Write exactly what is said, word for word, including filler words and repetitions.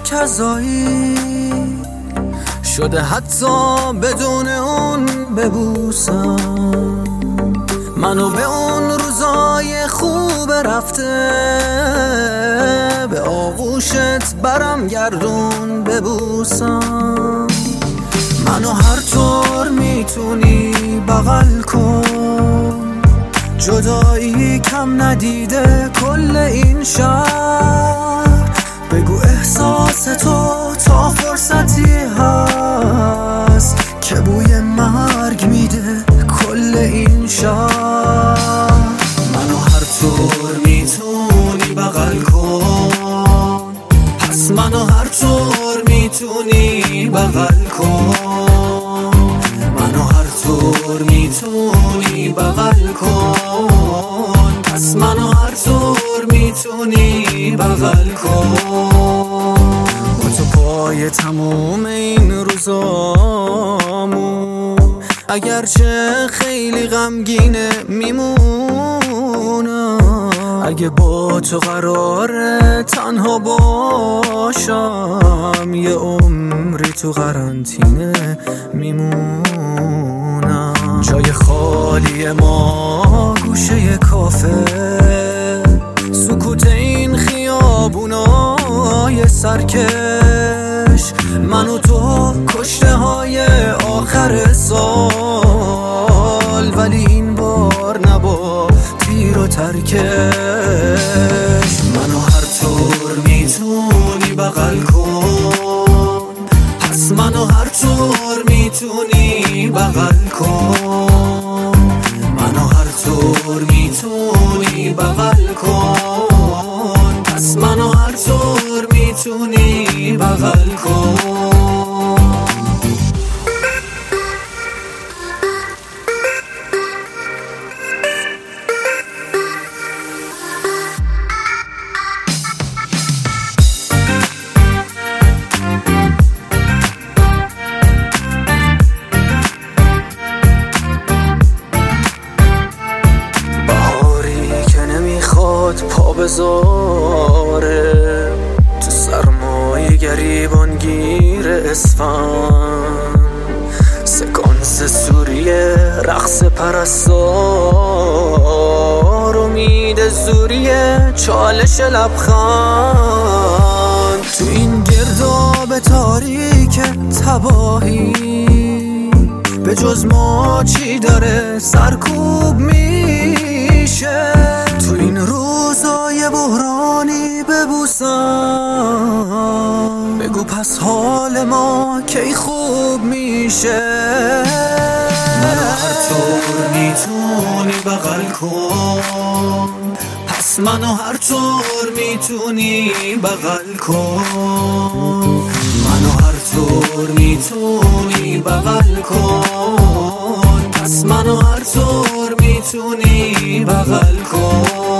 کذایی شده حتی بدون اون ببوسم. منو به اون روزای خوب رفته به آغوشت برم گردون ببوسم. منو هر طور میتونی بغل کن، جدایی کم ندیده کل این شهر. بگو احساس تو تا فرصتی هست که بوی مرگ میده کل این شهر. منو هر طور میتونی بغل کن، پس منو هر طور میتونی بغل کن. منو هر طور میتونی بغل کن، پس منو هر طور میتونی بغل کن. با تو پای تموم این روزامون اگرچه خیلی غمگینه میمونم. اگه با تو قراره تنها باشم یه عمری تو قرنطینه میمونم. جای خالی ما گوشه کافه، سکوت این خیابونای سرکش. من و تو کشته های آخر سال، ولی این بار نبا تیر و ترکش. منو هر طور میتونی بغل کن، پس منو هر طور میتونی بغل کن. منو هر طور میتونی بغل کن، پس منو هر طور میتونی بغل کن. پا بذاره تو سرمایه گریبانگیر اسفند، سکانس سوریه رقص پرستار، امید زوریه چالش لبخند. تو این گرداب تاریک تباهی به جز ما چی داره سرکوب میشه؟ تو این روزای بحرانی ببوسم، بگو پس حال ما کی خوب میشه؟ منو هر طور میتونی بغل کن، پس منو هر طور میتونی بغل کن. منو هر طور میتونی بغل کن، پس منو هر طور میتونی بغل کن.